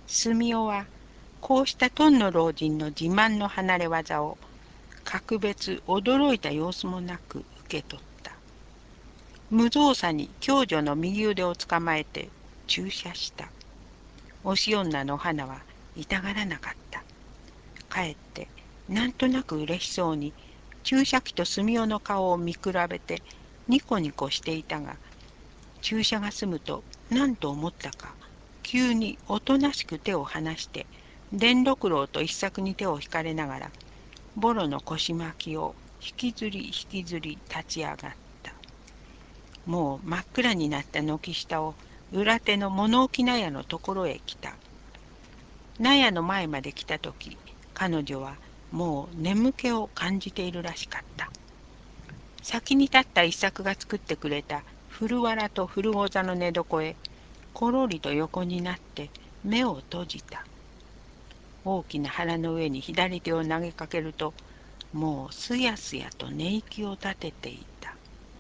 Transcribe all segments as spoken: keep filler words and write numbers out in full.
住代はこうしたトンの老人の自慢の離れ技を格別驚いた様子もなく受け取った。無造作に共女の右腕をつかまえて注射した。押し女のお花は痛がらなかった。かえってなんとなく嬉しそうに注射器と住代の顔を見比べてニコニコしていたが、注射が済むと何と思ったか急におとなしく手を離して伝六郎と一作に手を引かれながらボロの腰巻きを引きずり引きずり立ち上がった。もう真っ暗になった軒下を裏手の物置納屋のところへ来た。納屋の前まで来た時、彼女はもう眠気を感じているらしかった。先に立った一作が作ってくれた古藁と古御座の寝床へころりと横になって目を閉じた。大きな腹の上に左手を投げかけると、もうすやすやと寝息を立てていた。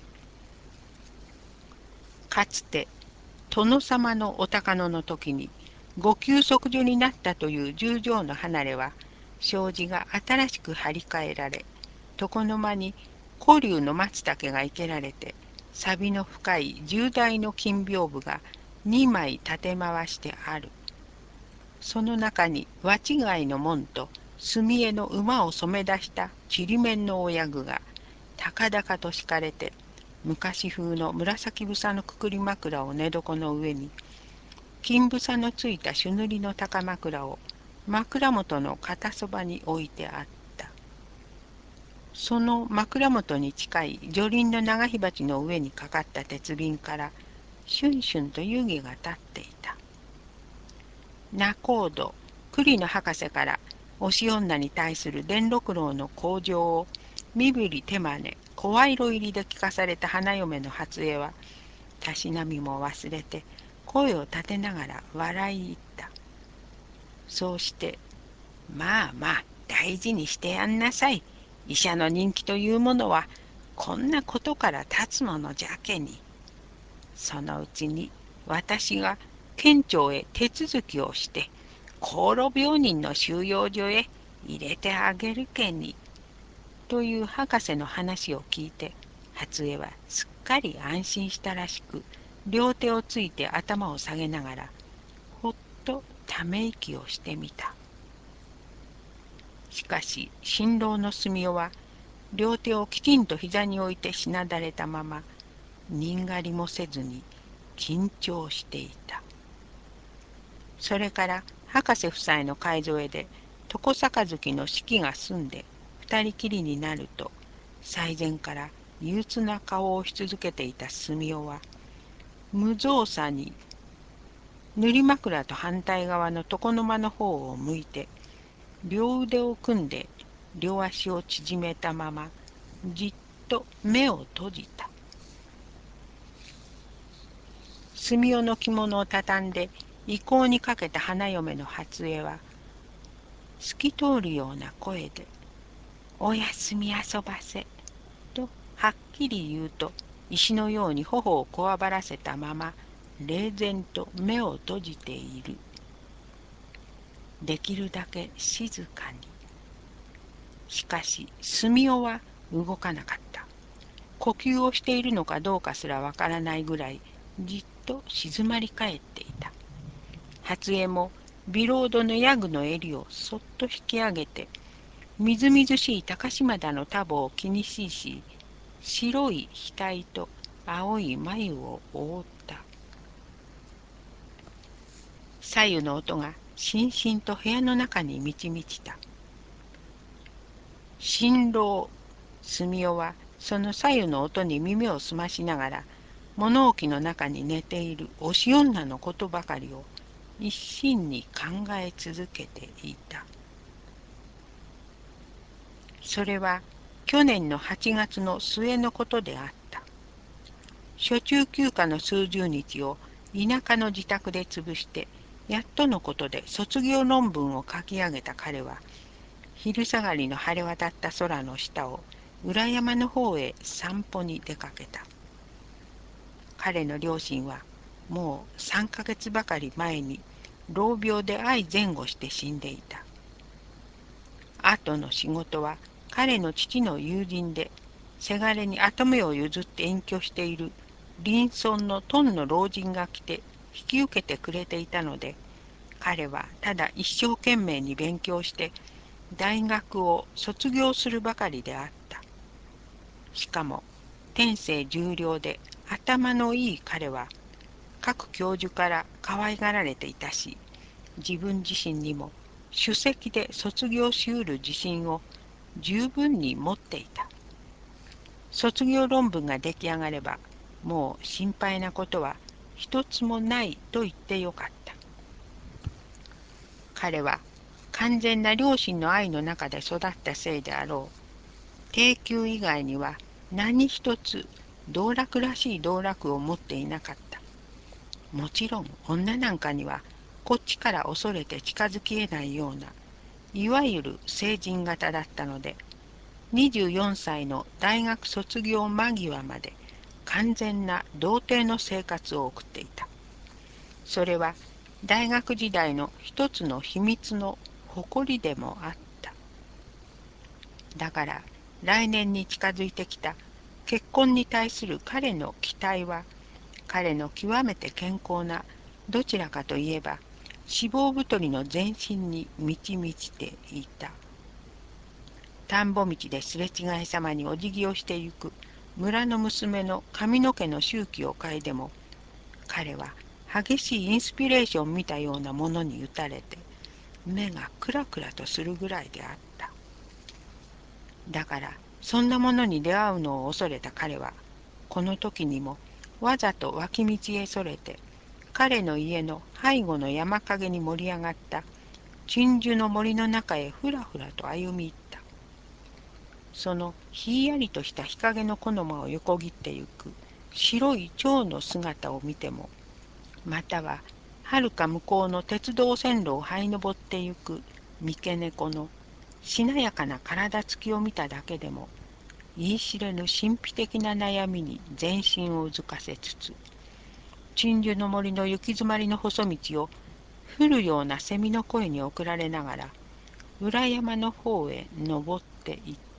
かつて殿様のお高野の時にご休息所になったという十条の離れは、障子が新しく張り替えられ、床の間に古龍の松茸が生けられて、錆の深い重大の金屏風が二枚立て回してある。その中に和違いの門と墨絵の馬を染め出したちりめんの親具が高々と敷かれて、昔風の紫房のくくり枕を寝床の上に、金房のついた朱塗りの高枕を枕元の肩そばに置いてあった。その枕元に近い女輪の長火鉢の上にかかった鉄瓶からシュンシュンと湯気が立っていた。仲人栗の博士から押し女に対する伝六郎の口上を身振り手真似声色入りで聞かされた花嫁の初江は、たしなみも忘れて声を立てながら笑い入った。そうして、まあまあ大事にしてやんなさい。医者の人気というものはこんなことから立つものじゃけに。そのうちに私が県庁へ手続きをして厚労病人の収容所へ入れてあげるけに。という博士の話を聞いて、初江はすっかり安心したらしく、両手をついて頭を下げながらほっとため息をしてみた。しかし新郎の住代は両手をきちんと膝に置いてしなだれたまま、にんがりもせずに緊張していた。それから博士夫妻の介添えで床杯の式が済んで二人きりになると、最前から憂鬱な顔をし続けていた住代は無造作に塗り枕と反対側の床の間の方を向いて、両腕を組んで両足を縮めたままじっと目を閉じた。住代の着物を畳んで衣甲にかけた花嫁の初江は透き通るような声で「おやすみ遊ばせ」とはっきり言うと、石のように頬をこわばらせたまま冷然と目を閉じている。できるだけ静かに。しかし住代は動かなかった。呼吸をしているのかどうかすらわからないぐらいじっと静まり返っていた。初江もビロードのヤグの襟をそっと引き上げて、みずみずしい高島田のタボを気にしいし、白い額と青い眉を覆った。左右の音がしんしんと部屋の中に満ち満ちた。新郎住代はその左右の音に耳を澄ましながら、物置の中に寝ている押し女のことばかりを一心に考え続けていた。それは去年のはちがつの末のことであった。初中休暇の数十日を田舎の自宅で潰して、やっとのことで卒業論文を書き上げた彼は、昼下がりの晴れ渡った空の下を裏山の方へ散歩に出かけた。彼の両親はもうさんかげつばかり前に瘻病で相前後して死んでいた。後の仕事は彼の父の友人で、せがれに跡目を譲って隠居している隣村のトンの老人が来て引き受けてくれていたので、彼はただ一生懸命に勉強して大学を卒業するばかりであった。しかも天性重量で頭のいい彼は各教授から可愛がられていたし、自分自身にも首席で卒業しうる自信を十分に持っていた。卒業論文が出来上がれば、もう心配なことは一つもないと言ってよかった。彼は完全な両親の愛の中で育ったせいであろう。低級以外には何一つ道楽らしい道楽を持っていなかった。もちろん女なんかにはこっちから恐れて近づきえないような、いわゆる成人型だったので、にじゅうよんさいの大学卒業間際まで完全な童貞の生活を送っていた。それは大学時代の一つの秘密の誇りでもあった。だから来年に近づいてきた結婚に対する彼の期待は、彼の極めて健康な、どちらかといえば脂肪太りの全身に満ち満ちていた。田んぼ道ですれ違いざまにお辞儀をしてゆく村の娘の髪の毛の周期を嗅いでも、彼は激しいインスピレーション見たようなものに打たれて、目がクラクラとするぐらいであった。だからそんなものに出会うのを恐れた彼は、この時にもわざと脇道へそれて、彼の家の背後の山陰に盛り上がった鎮守の森の中へふらふらと歩み入った。そのひんやりとした日陰の木の間を横切ってゆく白い蝶の姿を見ても、またははるか向こうの鉄道線路を這い登ってゆく三毛猫のしなやかな体つきを見ただけでも、言い知れぬ神秘的な悩みに全身をうずかせつつ、鎮守の森の行き詰まりの細道を降るような蝉の声に送られながら裏山の方へ登っていった。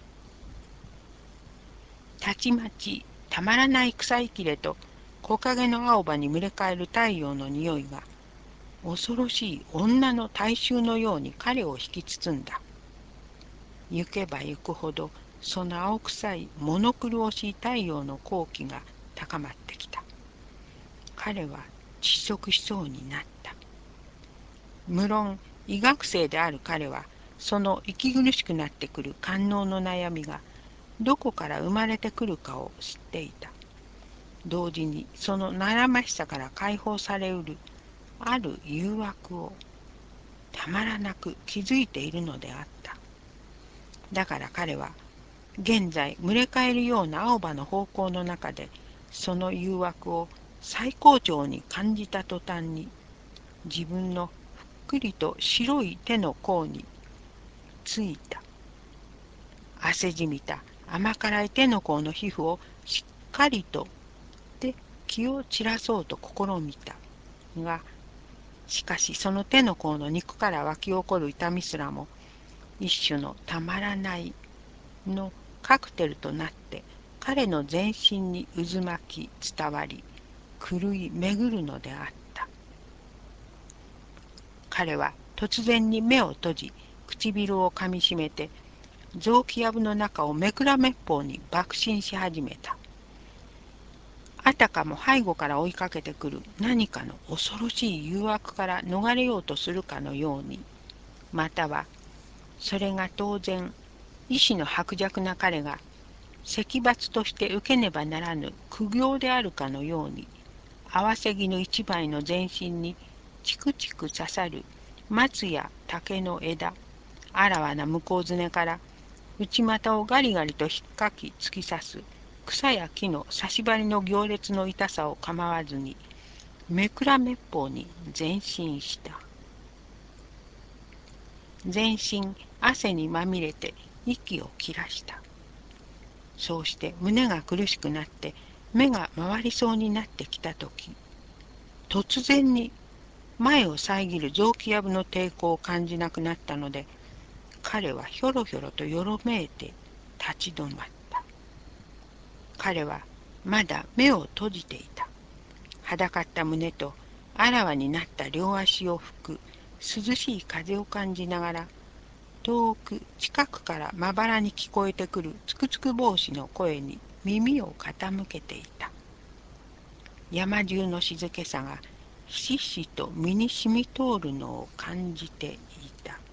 たちまちたまらない草いきれと木陰の青葉に群れかえる太陽の匂いが、恐ろしい女の大衆のように彼を引き包んだ。行けば行くほどその青臭いモノクロ惜しい太陽の好気が高まってきた。彼は窒息しそうになった。無論医学生である彼は、その息苦しくなってくる官能の悩みがどこから生まれてくるかを知っていた。同時にその悩ましさから解放されうるある誘惑をたまらなく気づいているのであった。だから彼は現在群れかえるような青葉の方向の中で、その誘惑を最高潮に感じた途端に、自分のふっくりと白い手の甲についた汗じみた甘辛い手の甲の皮膚をしっかりとで気を散らそうと試みたが、しかしその手の甲の肉から湧き起こる痛みすらも、一種のたまらないのカクテルとなって彼の全身に渦巻き伝わり、狂い巡るのであった。彼は突然に目を閉じ、唇をかみしめて、臓器やぶの中をめくらめっぽうに爆心し始めた。あたかも背後から追いかけてくる何かの恐ろしい誘惑から逃れようとするかのように、またはそれが当然意志の薄弱な彼が責罰として受けねばならぬ苦行であるかのように、合わせ木の一枚の全身にチクチク刺さる松や竹の枝、あらわな向こうずねから内股をガリガリと引っかき突き刺す草や木の差し針の行列の痛さを構わずに、めくらめっぽうに前進した。全身汗にまみれて息を切らした。そうして胸が苦しくなって目が回りそうになってきたとき、突然に前を遮る雑木やぶの抵抗を感じなくなったので、彼はひょろひょろとよろめいて立ち止まった。彼はまだ目を閉じていた。はだかった胸とあらわになった両足を吹く涼しい風を感じながら、遠く近くからまばらに聞こえてくるつくつく帽子の声に耳を傾けていた。山中の静けさがひしひしと身に染み通るのを感じていた。